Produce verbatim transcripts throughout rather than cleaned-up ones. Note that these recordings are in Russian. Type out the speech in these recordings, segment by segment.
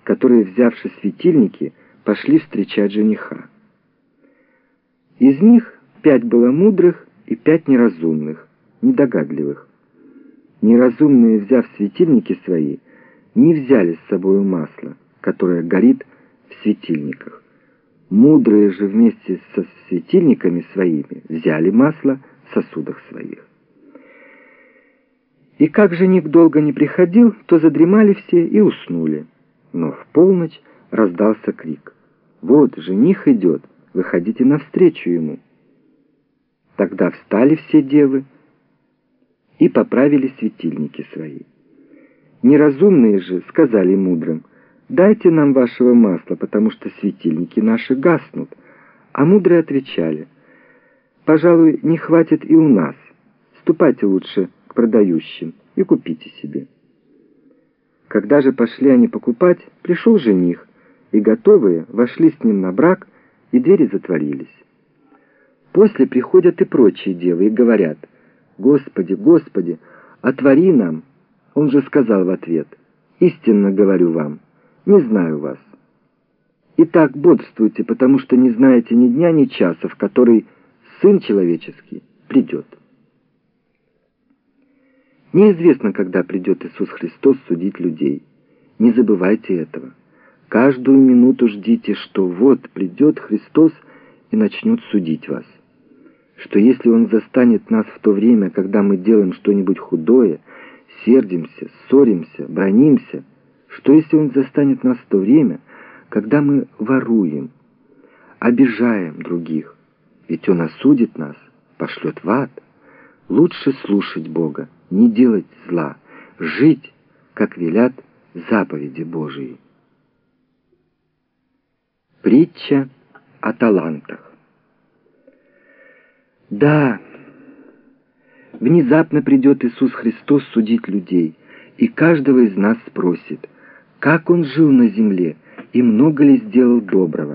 которые, взявши светильники, пошли встречать жениха. Из них пять было мудрых и пять неразумных, недогадливых. Неразумные, взяв светильники свои, не взяли с собою масло, которое горит в светильниках. Мудрые же вместе со светильниками своими взяли масло в сосудах своих. И как жених долго не приходил, то задремали все и уснули. Но в полночь раздался крик: «Вот, жених идет, выходите навстречу ему». Тогда встали все девы и поправили светильники свои. Неразумные же сказали мудрым: «Дайте нам вашего масла, потому что светильники наши гаснут». А мудрые отвечали: «Пожалуй, не хватит и у нас. Ступайте лучше к продающим и купите себе». Когда же пошли они покупать, пришел жених, и готовые вошли с ним на брак, и двери затворились. После приходят и прочие девы и говорят: «Господи, Господи, отвори нам». Он же сказал в ответ: «Истинно говорю вам, не знаю вас. Итак, бодрствуйте, потому что не знаете ни дня, ни часа, в который Сын Человеческий придет». Неизвестно, когда придет Иисус Христос судить людей. Не забывайте этого. Каждую минуту ждите, что вот придет Христос и начнет судить вас. Что если Он застанет нас в то время, когда мы делаем что-нибудь худое, сердимся, ссоримся, бранимся, что если Он застанет нас в то время, когда мы воруем, обижаем других, ведь Он осудит нас, пошлет в ад. Лучше слушать Бога, не делать зла, жить, как велят заповеди Божии. Притча о талантах. Да, внезапно придет Иисус Христос судить людей, и каждого из нас спросит, как он жил на земле и много ли сделал доброго.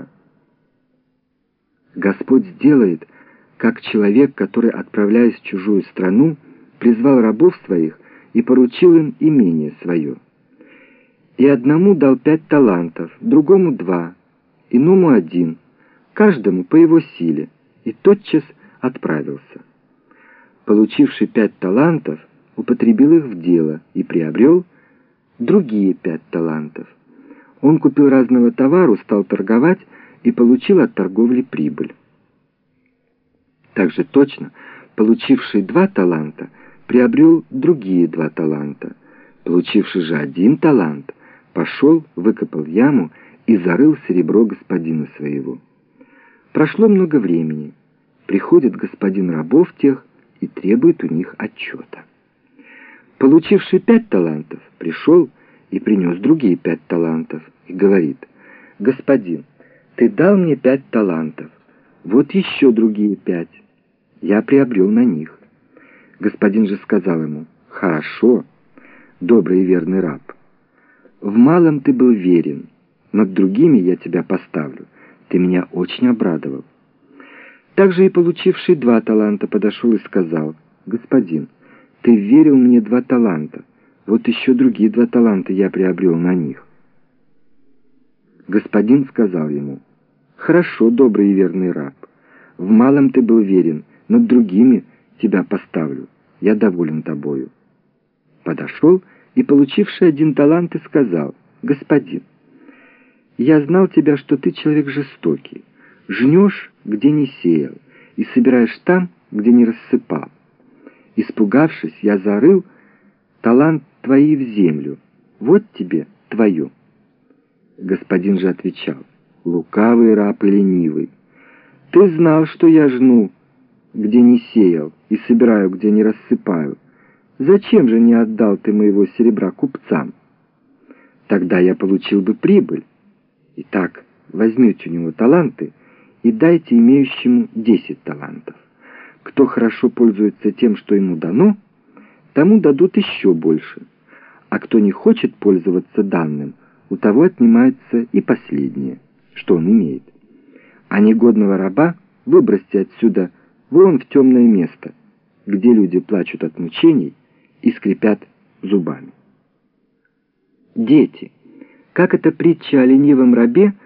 Господь сделает, как человек, который, отправляясь в чужую страну, призвал рабов своих и поручил им имение свое. И одному дал пять талантов, другому два, иному один, каждому по его силе, и тотчас отправился. Получивший пять талантов, употребил их в дело и приобрел другие пять талантов. Он купил разного товару, стал торговать и получил от торговли прибыль. Также точно, получивший два таланта, приобрел другие два таланта. Получивший же один талант, пошел, выкопал яму и зарыл серебро господина своего. Прошло много времени. Приходит господин рабов тех и требует у них отчета. Получивший пять талантов, пришел и принес другие пять талантов и говорит: «Господин, ты дал мне пять талантов, вот еще другие пять. Я приобрел на них». Господин же сказал ему: «Хорошо, добрый и верный раб. В малом ты был верен, над другими я тебя поставлю. Ты меня очень обрадовал». Также и получивший два таланта подошел и сказал: «Господин, ты верил мне два таланта, вот еще другие два таланта я приобрел на них». Господин сказал ему: «Хорошо, добрый и верный раб. В малом ты был верен, над другими тебя поставлю. Я доволен тобою». Подошел и, получивший один талант, и сказал: «Господин, я знал тебя, что ты человек жестокий, жнешь, где не сеял, и собираешь там, где не рассыпал. Испугавшись, я зарыл талант твои в землю. Вот тебе твое». Господин же отвечал: «Лукавый раб и ленивый, ты знал, что я жну, где не сеял, и собираю, где не рассыпаю. Зачем же не отдал ты моего серебра купцам? Тогда я получил бы прибыль. Итак, возьмите у него таланты и дайте имеющему десять талантов. Кто хорошо пользуется тем, что ему дано, тому дадут еще больше, а кто не хочет пользоваться данным, у того отнимается и последнее, что он имеет. А негодного раба выбросьте отсюда вон в темное место, где люди плачут от мучений и скрипят зубами». Дети, как эта притча о ленивом рабе